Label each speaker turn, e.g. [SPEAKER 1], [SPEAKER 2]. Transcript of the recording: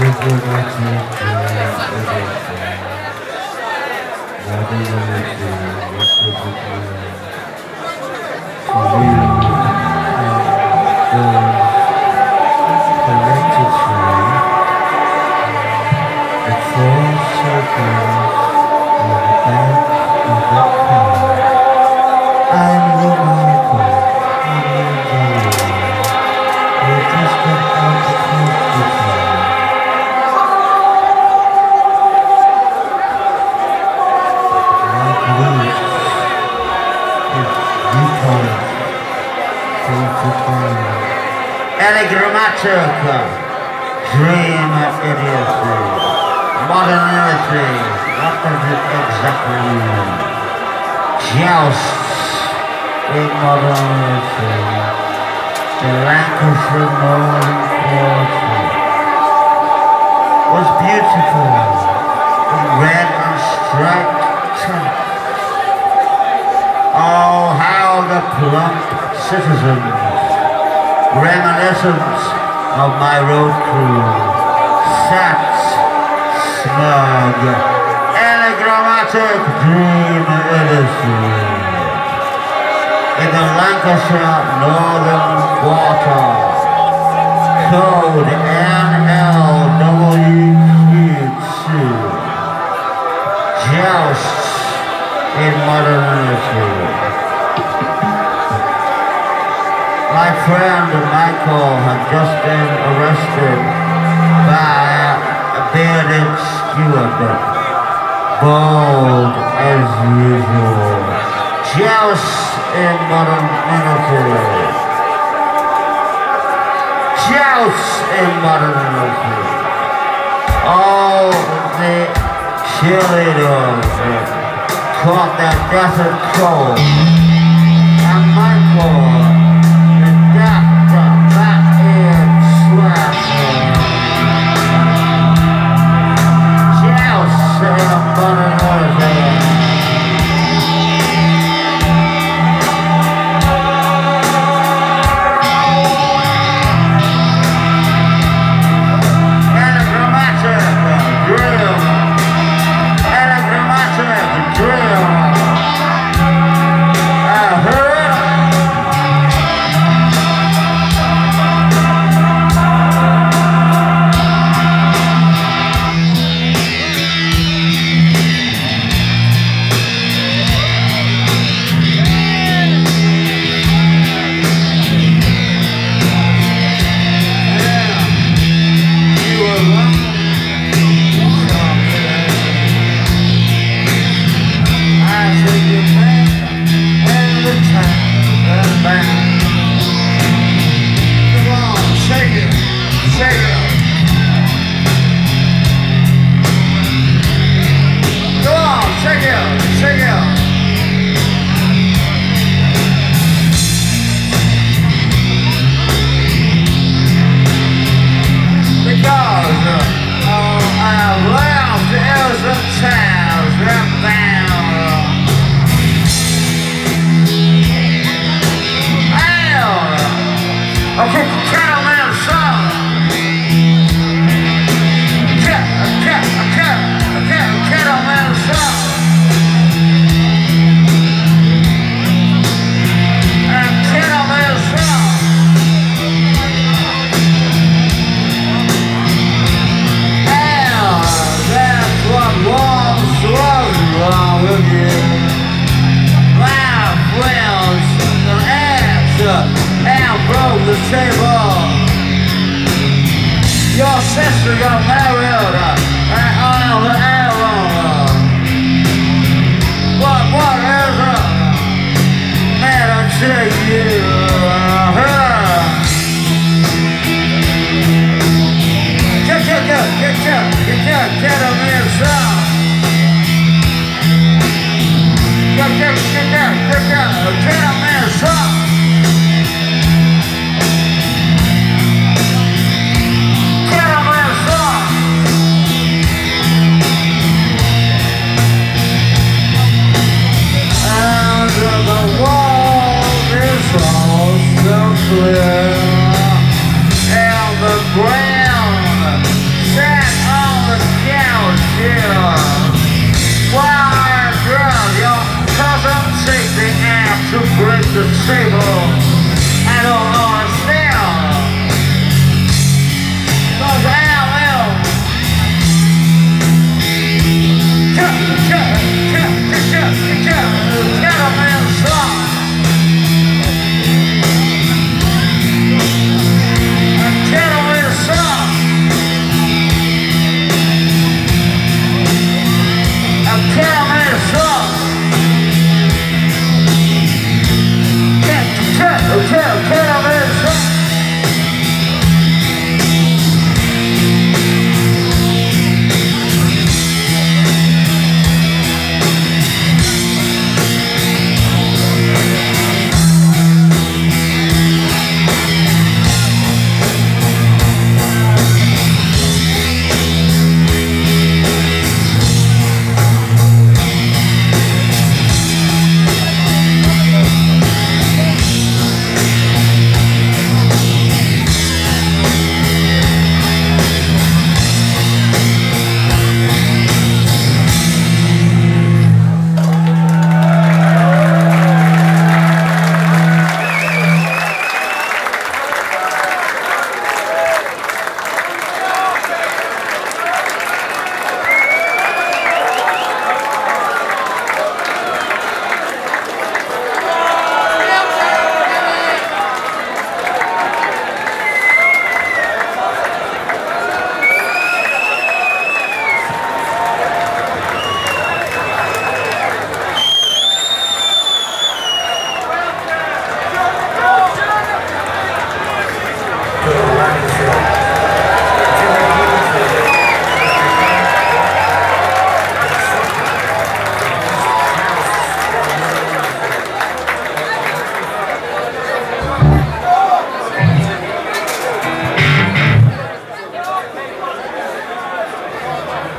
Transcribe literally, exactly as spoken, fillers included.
[SPEAKER 1] Enigmatic, dream idiocy, modernity, what does it exactly mean? Jousts in modernity, the Lancashire Northern Quarter was beautiful, in red and striped tents. Oh, how the plump citizens, reminiscence of my road crew, sat smug, enigmatic dream idiocy in the Lancashire Northern Quarter, code N L W Q two, jousts in modernity. My friend Michael had just been arrested by a bearded steward, bald as usual, jousts in modernity, jousts in modernity. All the cheerleaders caught their death of cold, and Michael sister got married and on the arrow. What, what is it? Man, I tell you, get, get, get, get, get, get, get, get on the song. Get, get, get, get, get, get, get on the song. stable.